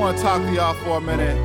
want to talk to y'all for a minute.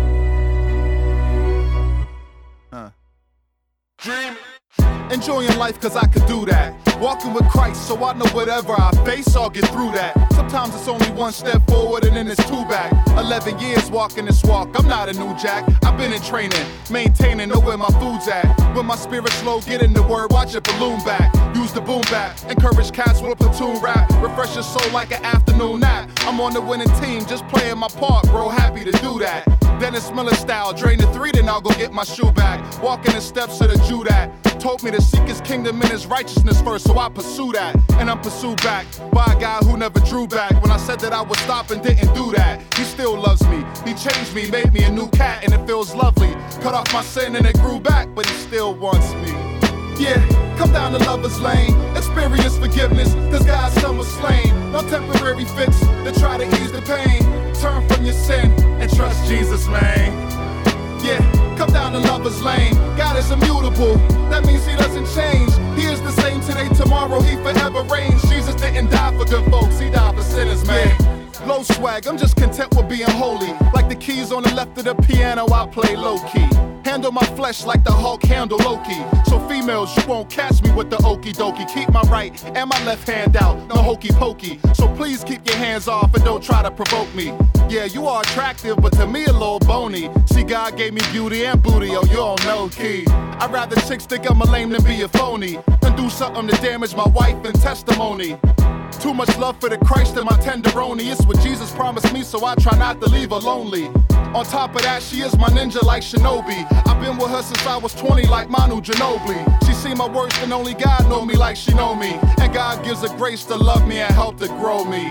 Dream. Enjoying life cause I could do that. Walking with Christ so I know whatever I face, I'll get through that. Sometimes it's only one step forward and then it's two back. 11 years walking this walk, I'm not a new jack. I've been in training, maintaining, know where my food's at. When my spirit's low, get in the word, watch it balloon back. Use the boom back, encourage cats with a platoon rap. Refresh your soul like an afternoon nap. I'm on the winning team, just playing my part, bro, happy to do that. Dennis Miller style, drain the 3, then I'll go get my shoe back. Walking the steps of the Judah. Told me to seek his kingdom and his righteousness first, so I pursue that. And I'm pursued back by a guy who never drew back. When I said that I would stop and didn't do that, he still loves me. He changed me, made me a new cat, and it feels lovely. Cut off my sin and it grew back, but he still wants me. Yeah, come down the lover's lane, experience forgiveness, cause God's son was slain. No temporary fix to try to ease the pain. Turn from your sin and trust Jesus, man. Yeah, come down the lover's lane. God is immutable, that means he doesn't change. He is the same today, tomorrow, he forever reigns. Jesus didn't die for good folks, he died for sinners, man. Low swag, I'm just content with being holy. Like the keys on the left of the piano, I play low-key. Handle my flesh like the Hulk handle Loki. So females, you won't catch me with the okie dokie. Keep my right and my left hand out, no hokey pokey. So please keep your hands off and don't try to provoke me. Yeah, you are attractive, but to me a little bony. See, God gave me beauty and booty, oh, you don't know key. I'd rather chicks think I'm a lame than be a phony, than do something to damage my wife and testimony. Too much love for the Christ in my tenderoni. It's what Jesus promised me, so I try not to leave her lonely. On top of that, she is my ninja like Shinobi. I've been with her since I was 20 like Manu Ginobili. She seen my worst and only God know me like she know me. And God gives her grace to love me and help to grow me.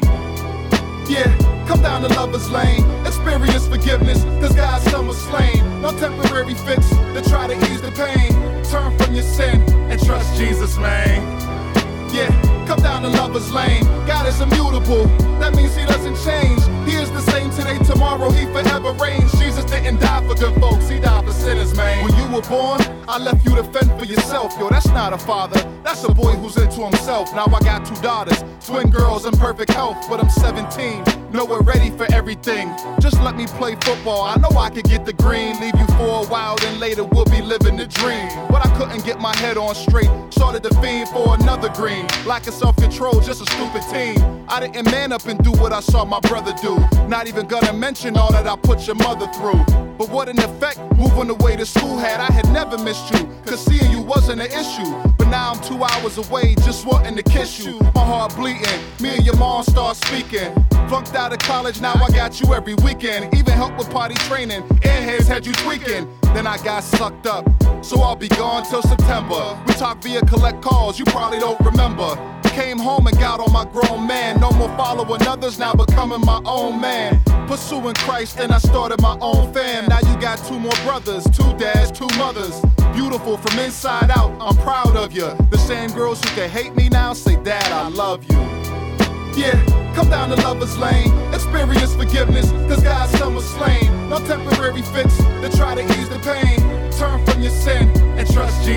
Yeah, come down the lover's lane, experience forgiveness, cause God's son was slain. No temporary fix to try to ease the pain. Turn from your sin and trust Jesus, man. Yeah, come down the lover's lane. God is immutable, that means he doesn't change. He is the same today, tomorrow, he forever reigns. Jesus didn't die for good folks, he died for sinners, man. When you were born, I left you to fend for yourself. Yo, that's not a father, that's a boy who's into himself. Now I got 2 daughters, twin girls in perfect health, but I'm 17, nowhere ready for everything. Just let me play football, I know I could get the green. Leave you for a while, then later we'll be living the dream. But I couldn't get my head on straight, started to fiend for another green. Lack of self-control, just a stupid team. I didn't man up and do what I saw my brother do. Not even gonna mention all that I put your mother through. But what an effect moving away to school had. I had never missed you, cause seeing you wasn't an issue. But now I'm 2 hours away, just wanting to kiss you. My heart bleeding, me and your mom start speaking. Flunked out of college, now I got you every weekend. Even helped with party training, airheads had you tweaking. Then I got sucked up, so I'll be gone till September. We talk via collect calls, you probably don't remember. Came home and got on my grown man. No more following others, now becoming my own man. Pursuing Christ, then I started my own fam. Now you got 2 more brothers, 2 dads, 2 mothers. Beautiful from inside out, I'm proud of you. The same girls who can hate me now say, Dad, I love you. Yeah, come down the lover's lane, experience forgiveness, cause God's son was slain. No temporary fix to try to ease the pain. Turn from your sin and trust Jesus.